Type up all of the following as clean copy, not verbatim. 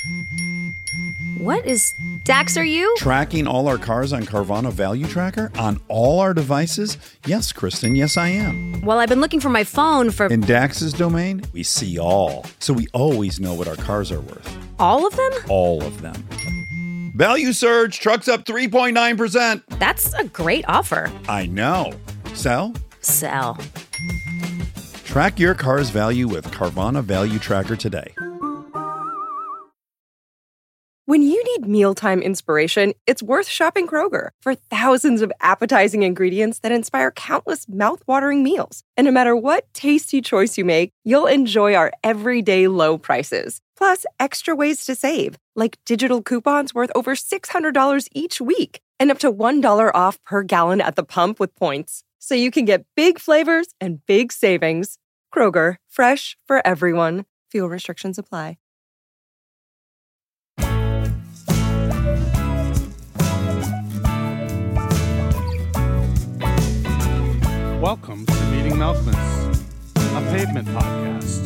What is... Dax, are you? Tracking all our cars on Carvana Value Tracker on all our devices? Yes, Kristen, yes I am. Well, I've been looking for my phone for... In Dax's domain, we see all. So we always know what our cars are worth. All of them? All of them. Value surge, trucks up 3.9%. That's a great offer. I know. Sell? Sell. Track your car's value with Carvana Value Tracker today. When you need mealtime inspiration, it's worth shopping Kroger for thousands of appetizing ingredients that inspire countless mouth-watering meals. And no matter what tasty choice you make, you'll enjoy our everyday low prices. Plus, extra ways to save, like digital coupons worth over $600 each week and up to $1 off per gallon at the pump with points. So you can get big flavors and big savings. Kroger, fresh for everyone. Fuel restrictions apply. Welcome to Meeting Malkmus, a pavement podcast.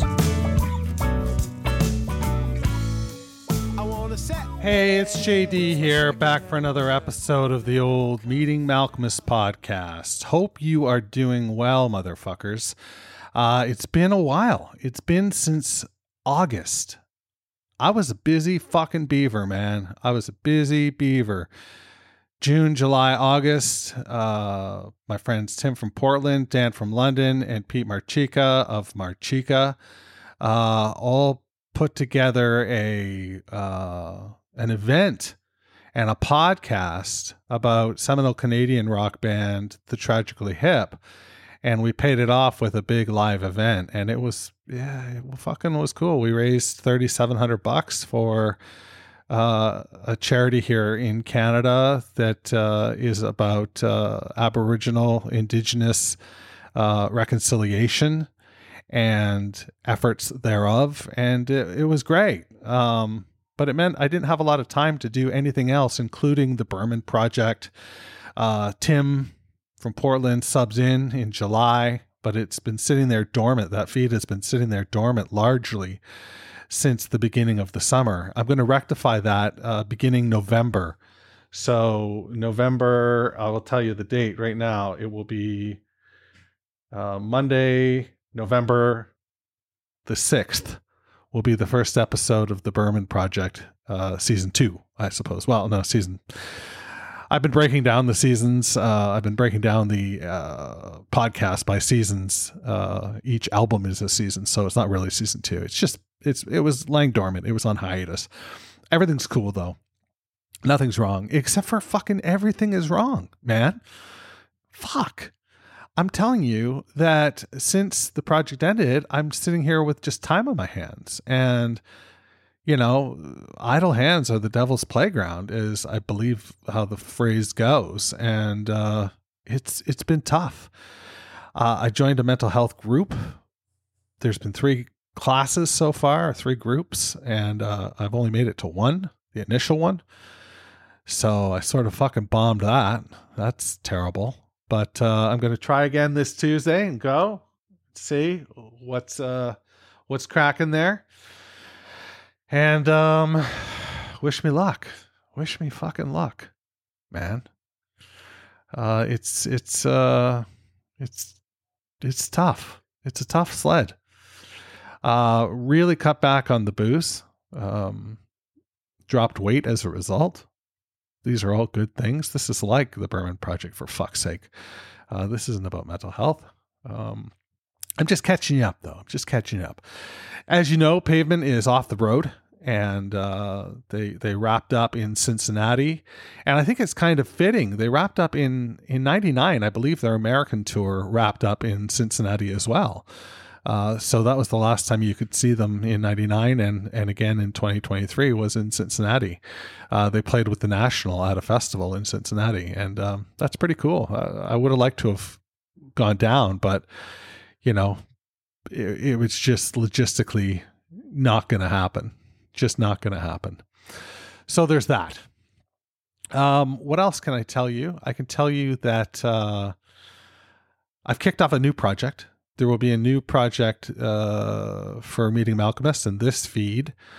Hey, it's JD here, back for another episode of the old Meeting Malkmus podcast. Hope you are doing well, motherfuckers. It's been a while. It's been since August. I was a busy fucking beaver, man. I was a busy beaver. June, July, August, my friends Tim from Portland, Dan from London, and Pete Marchica of Marchica all put together an event and a podcast about seminal Canadian rock band, The Tragically Hip. And we paid it off with a big live event. And it was, it fucking was cool. We raised $3,700 for a charity here in Canada that is about Aboriginal, Indigenous reconciliation and efforts thereof. And it was great. But it meant I didn't have a lot of time to do anything else, including the Berman Project. Tim from Portland subs in July, but it's been sitting there dormant. That feed has been sitting there dormant largely since the beginning of the summer. I'm going to rectify that beginning November. So November, I will tell you the date right now. It will be Monday, November the 6th will be the first episode of the Berman Project, season 2, I suppose. Well, no, season. I've been breaking down the seasons. I've been breaking down the podcast by seasons. Each album is a season, so it's not really season 2. It's just, it was laying dormant. It was on hiatus. Everything's cool though. Nothing's wrong, except for fucking everything is wrong, man. Fuck. I'm telling you that since the project ended, I'm sitting here with just time on my hands. And, you know, idle hands are the devil's playground, is I believe how the phrase goes. And it's been tough. I joined a mental health group. There's been 3 classes so far, 3 groups, and I've only made it to 1, the initial one. So I sort of fucking bombed that. That's terrible. But I'm going to try again this Tuesday and go see what's cracking there. And wish me luck. Wish me fucking luck, man. It's tough. It's a tough sled. Really cut back on the booze. Dropped weight as a result. These are all good things. This is like the Berman Project, for fuck's sake. This isn't about mental health. I'm just catching you up, though. I'm just catching up. As you know, Pavement is off the road, and they wrapped up in Cincinnati. And I think it's kind of fitting. They wrapped up in 99. I believe their American tour wrapped up in Cincinnati as well. So that was the last time you could see them in 99 and again in 2023 was in Cincinnati. They played with the National at a festival in Cincinnati, and that's pretty cool. I would have liked to have gone down, but you know, it was just logistically not going to happen. Just not going to happen. So there's that. What else can I tell you? I can tell you that I've kicked off a new project. There will be a new project for Meeting Malkmus in this feed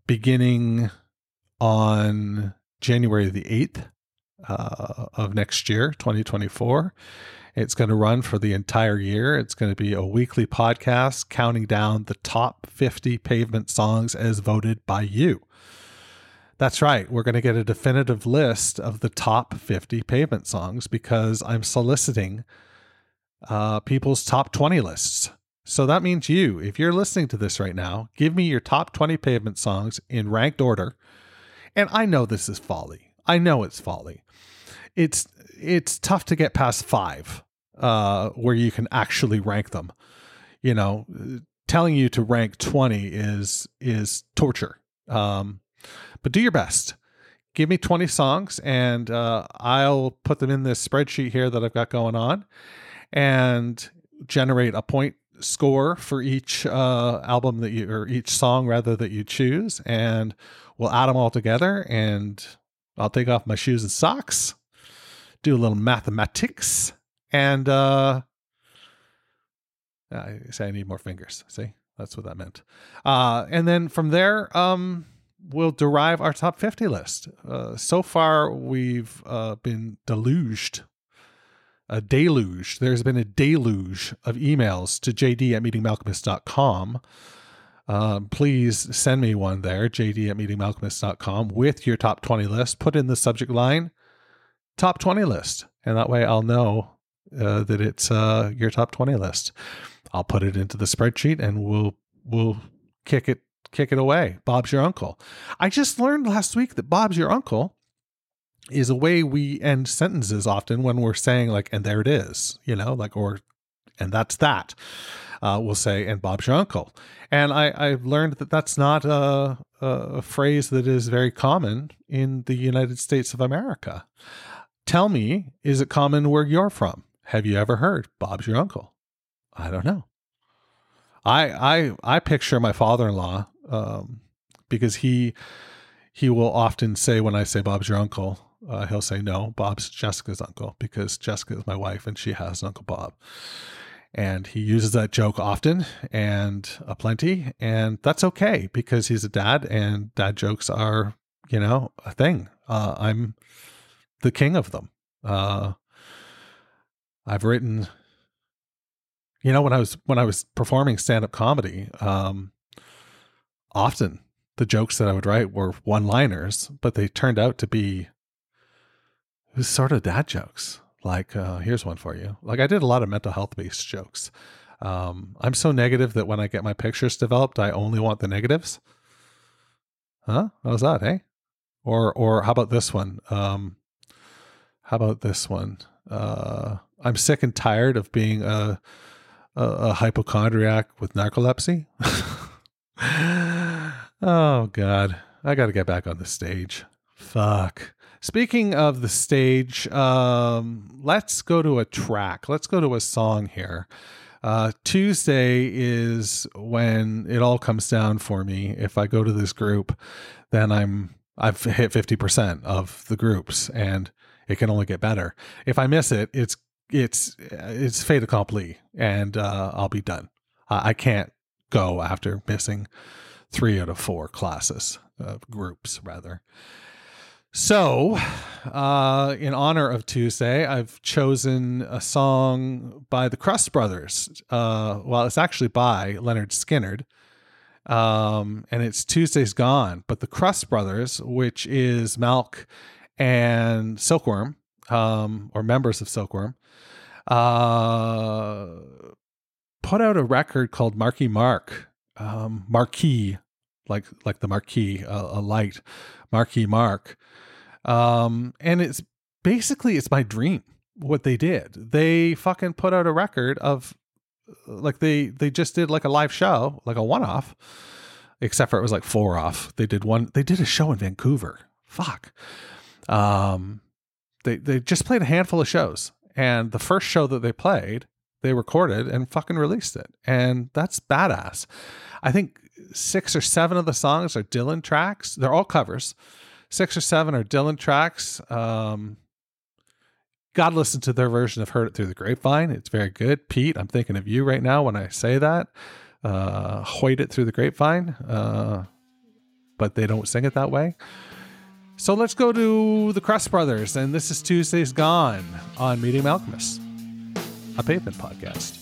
beginning on January the 8th of next year, 2024. It's going to run for the entire year. It's going to be a weekly podcast counting down the top 50 Pavement songs as voted by you. That's right. We're going to get a definitive list of the top 50 Pavement songs because I'm soliciting people's top 20 lists. So that means you, if you're listening to this right now, give me your top 20 Pavement songs in ranked order. And I know this is folly. I know it's folly. It's tough to get past 5 where you can actually rank them. You know, telling you to rank 20 is torture. But do your best. Give me 20 songs and I'll put them in this spreadsheet here that I've got going on and generate a point score for each album that you, or each song rather, that you choose, and we'll add them all together, and I'll take off my shoes and socks, do a little mathematics, and I say I need more fingers. See, that's what that meant. And then from there, we'll derive our top 50 list. So far, we've been deluged. A deluge. There's been a deluge of emails to jd@meetingmalcolmist.com. Please send me one there, jd@meetingmalcolmist.com, with your top 20 list. Put in the subject line, top 20 list. And that way I'll know that it's your top 20 list. I'll put it into the spreadsheet and we'll kick it away. Bob's your uncle. I just learned last week that Bob's your uncle is a way we end sentences often when we're saying like, and there it is, you know, like, or, and that's that. We'll say, and Bob's your uncle. And I've learned that that's not a phrase that is very common in the United States of America. Tell me, is it common where you're from? Have you ever heard Bob's your uncle? I don't know. I picture my father-in-law, because he will often say, when I say Bob's your uncle, he'll say, no, Bob's Jessica's uncle, because Jessica is my wife and she has an Uncle Bob. And he uses that joke often and aplenty, and that's okay because he's a dad and dad jokes are, you know, a thing. I'm the king of them. I've written, you know, when I was performing stand-up comedy, often the jokes that I would write were one-liners, but they turned out to be sort of dad jokes. Like, here's one for you. Like, I did a lot of mental health-based jokes. I'm so negative that when I get my pictures developed, I only want the negatives. Huh? How's that, hey? Or how about this one? I'm sick and tired of being a hypochondriac with narcolepsy. Oh, God. I got to get back on the stage. Fuck. Speaking of the stage, let's go to a track. Let's go to a song here. Tuesday is when it all comes down for me. If I go to this group, then I've hit 50% of the groups, and it can only get better. If I miss it, it's fait accompli, and I'll be done. I can't go after missing 3 out of 4 classes, groups rather. So, in honor of Tuesday, I've chosen a song by the Crust Brothers. Well, it's actually by Leonard Skinner. And it's Tuesday's Gone. But the Crust Brothers, which is Malk and Silkworm, or members of Silkworm, put out a record called Marky Mark. Marquee, like the marquee, a light, Marky Mark. And it's my dream what they did. They fucking put out a record of, like, they just did like a live show, like a one-off, except for it was like 4 off. They did a show in Vancouver. Fuck. They just played a handful of shows, and the first show that they played, they recorded and fucking released it. And that's badass. I think 6 or 7 of the songs are Dylan tracks. They're all covers. 6 or 7 are Dylan tracks. Gotta listen to their version of Heard It Through the Grapevine. It's very good. Pete, I'm thinking of you right now when I say that. Hoyed It Through the Grapevine. but they don't sing it that way. So let's go to the Crust Brothers, and this is Tuesday's Gone on Medium Alchemist, a Pavement podcast.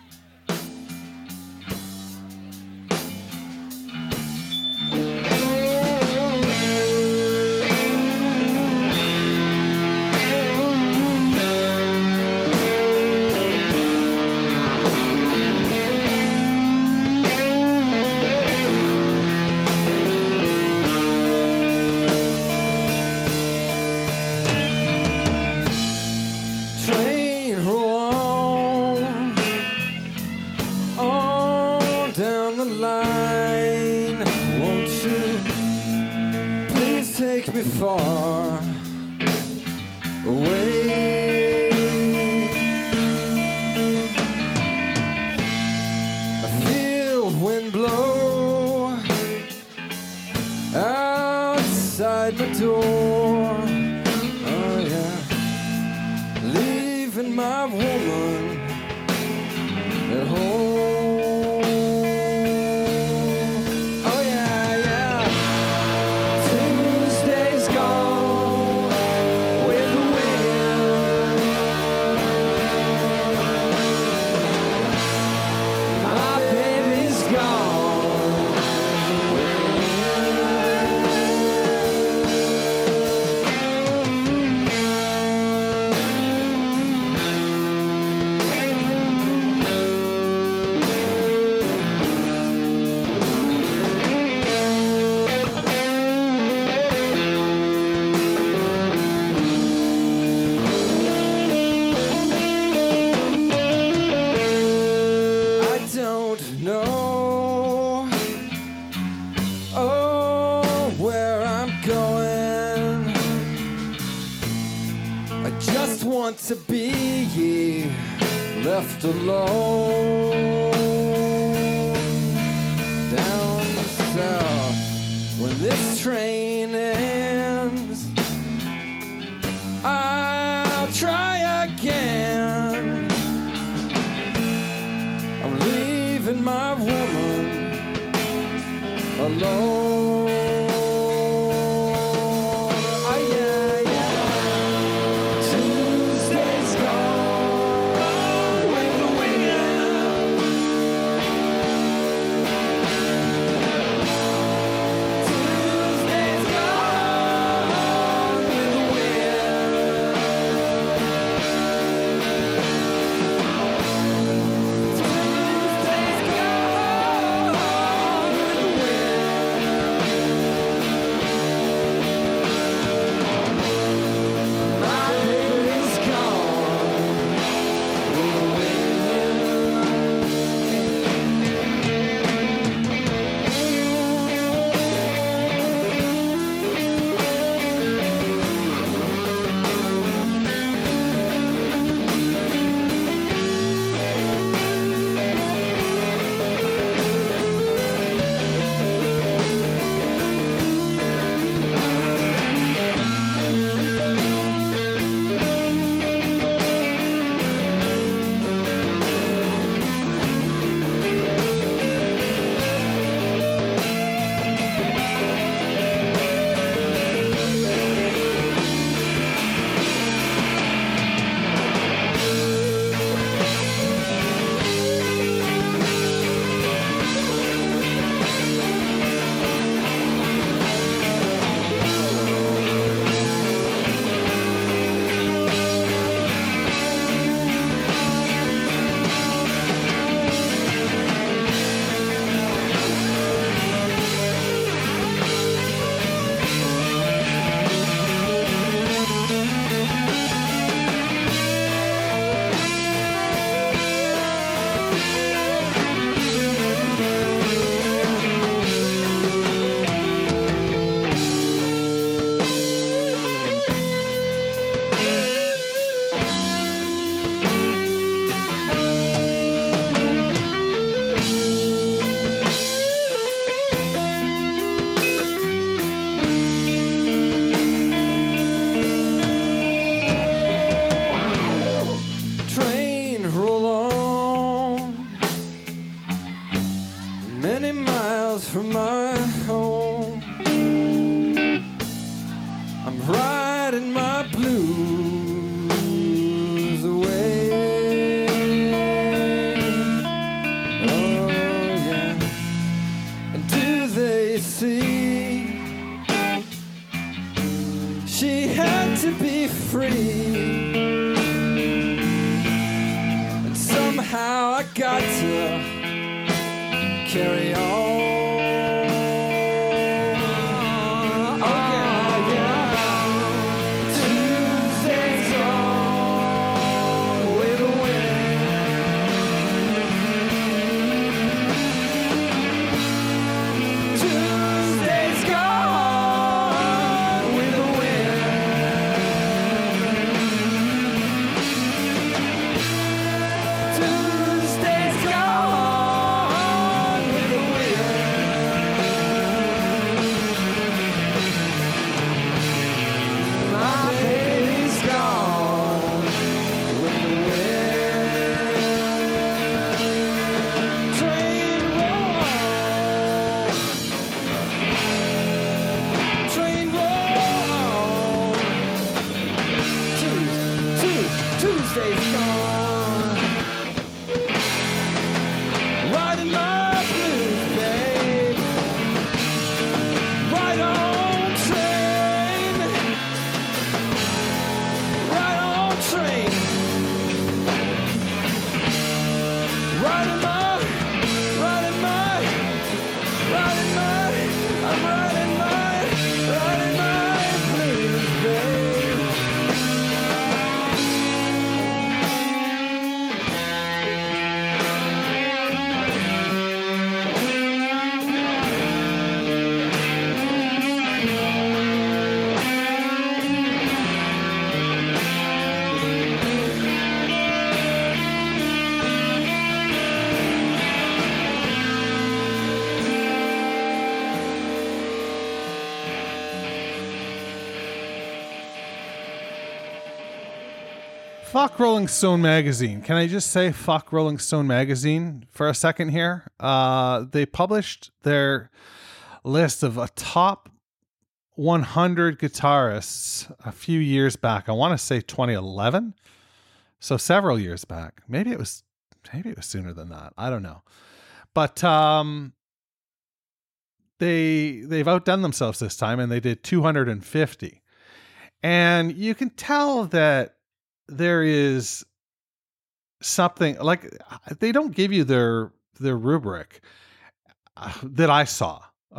Far away, I feel wind blow outside my door. Oh yeah, leaving my woman at home. To be left alone down south. When this train ends, I'll try again. I'm leaving my woman alone. to be free. And somehow I got to carry on. Tuesday's gone. Riding my blues, babe. Right on train. Right on train. Riding my blues, babe. Fuck Rolling Stone magazine. Can I just say fuck Rolling Stone magazine for a second here? They published their list of a top 100 guitarists a few years back. I want to say 2011. So several years back. Maybe it was sooner than that. I don't know. But they've outdone themselves this time, and they did 250. And you can tell that there is something like they don't give you their rubric that I saw.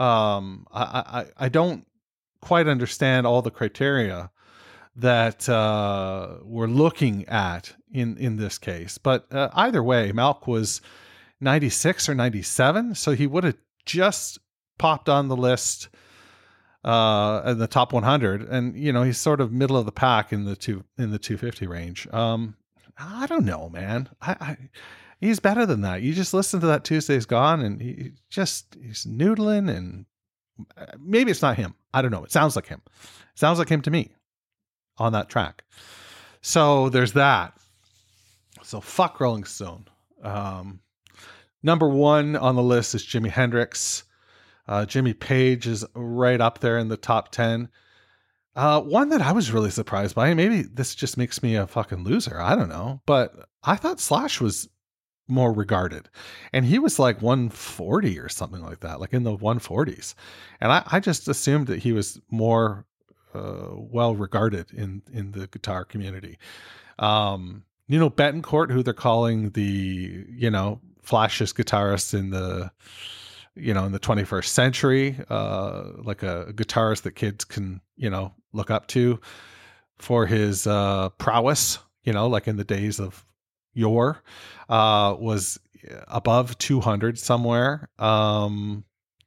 I don't quite understand all the criteria that we're looking at in this case, but either way, Malk was 96 or 97, so he would have just popped on the list in the top 100, and he's sort of middle of the pack in the 250 range. I don't know, man. He's better than that. You just listen to that Tuesday's Gone, and he's noodling, and maybe it's not him. I don't know. It sounds like him. It sounds like him to me on that track. So there's that. So fuck Rolling Stone. Number one on the list is Jimi Hendrix. Jimmy Page is right up there in the top 10. One that I was really surprised by, maybe this just makes me a fucking loser, I don't know, but I thought Slash was more regarded, and he was like 140 or something like that, like in the 140s. And I just assumed that he was more well regarded in the guitar community. Bettencourt, who they're calling the, flashiest guitarist in the 21st century, like a guitarist that kids can, look up to for his prowess, like in the days of yore, was above 200 somewhere. God,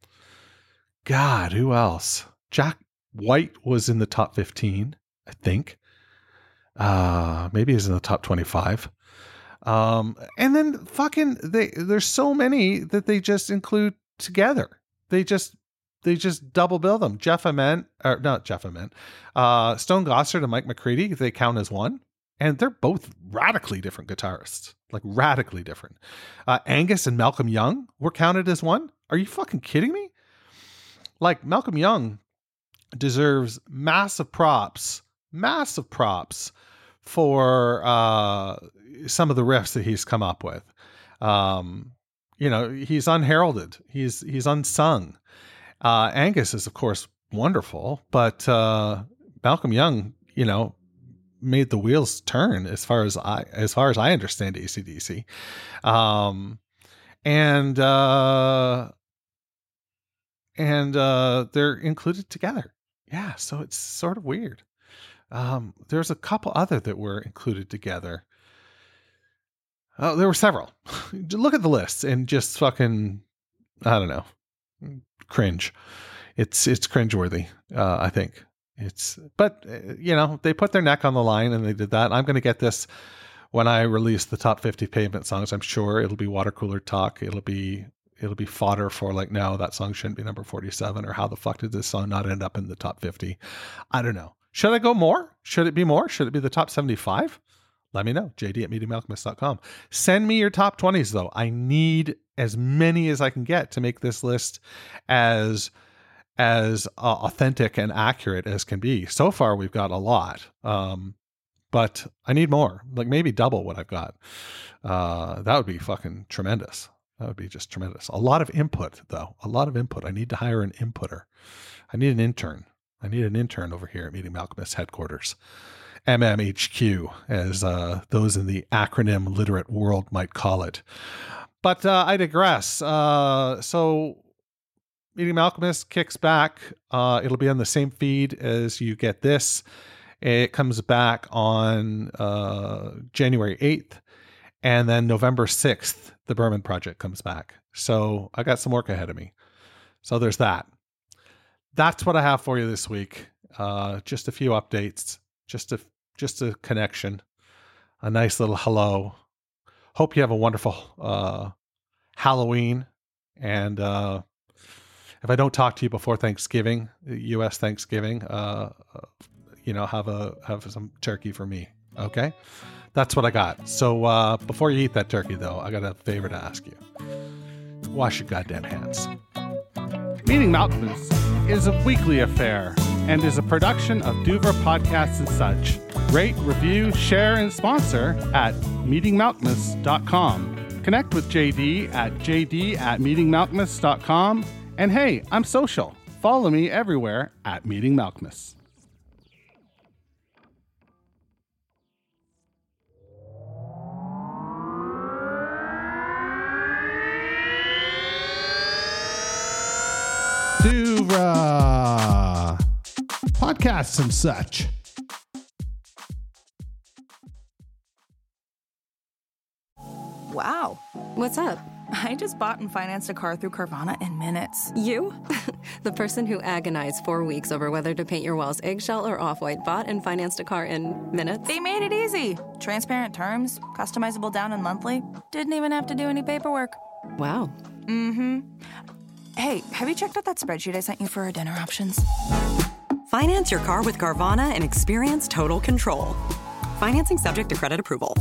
who else? Jack White was in the top 15, I think. Maybe he's in the top 25. And then fucking there's so many that they just include together. They just double bill them. Stone Gossard and Mike McCready, they count as one, and they're both radically different guitarists, like radically different. Angus and Malcolm Young were counted as one. Are you fucking kidding me? Like, Malcolm Young deserves massive props for some of the riffs that he's come up with. He's unheralded. He's unsung. Angus is, of course, wonderful, but Malcolm Young, made the wheels turn as far as I understand AC/DC. And they're included together. Yeah, so it's sort of weird. There's a couple other that were included together. Oh, there were several. Look at the lists and just fucking, I don't know, cringe. It's cringeworthy. I think but they put their neck on the line and they did that. I'm going to get this when I release the top 50 Pavement songs. I'm sure it'll be water cooler talk. It'll be fodder for like, no, that song shouldn't be number 47, or how the fuck did this song not end up in the top 50? I don't know. Should I go more? Should it be more? Should it be the top 75? Let me know. JD@MeetingMalcolmus.com. Send me your top 20s though. I need as many as I can get to make this list as authentic and accurate as can be. So far, we've got a lot. But I need more, like maybe double what I've got. That would be fucking tremendous. That would be just tremendous. A lot of input, though. A lot of input. I need to hire an inputter. I need an intern. I need an intern over here at Meeting Malcolmus headquarters. MMHQ, as those in the acronym literate world might call it. But I digress. So Meeting Malcolmus kicks back. It'll be on the same feed as you get this. It comes back on January 8th. And then November 6th, the Berman Project comes back. So I got some work ahead of me. So there's that. That's what I have for you this week. Just a few updates. Just a connection. A nice little hello. Hope you have a wonderful Halloween. And if I don't talk to you before Thanksgiving, U.S. Thanksgiving, have some turkey for me. Okay? That's what I got. So before you eat that turkey, though, I got a favor to ask you. Wash your goddamn hands. Meeting Malcolmus is a weekly affair and is a production of Duver Podcasts and Such. Rate, review, share, and sponsor at meetingmalcolmus.com. Connect with JD at jd@meetingmalcolmus.com. And hey, I'm social. Follow me everywhere at Meeting Malcolmus. Duvra Podcasts and Such. Wow. What's up? I just bought and financed a car through Carvana in minutes. You? The person who agonized 4 weeks over whether to paint your walls eggshell or off-white bought and financed a car in minutes? They made it easy. Transparent terms, customizable down and monthly. Didn't even have to do any paperwork. Wow. Mm-hmm. Hey, have you checked out that spreadsheet I sent you for our dinner options? Finance your car with Carvana and experience total control. Financing subject to credit approval.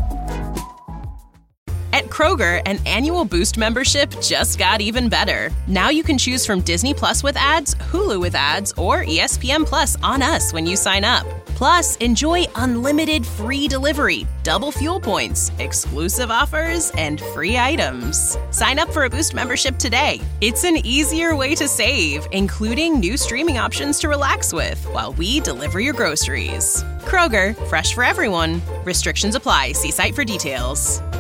At Kroger, an annual Boost membership just got even better. Now you can choose from Disney Plus with ads, Hulu with ads, or ESPN Plus on us when you sign up. Plus, enjoy unlimited free delivery, double fuel points, exclusive offers, and free items. Sign up for a Boost membership today. It's an easier way to save, including new streaming options to relax with while we deliver your groceries. Kroger, fresh for everyone. Restrictions apply. See site for details.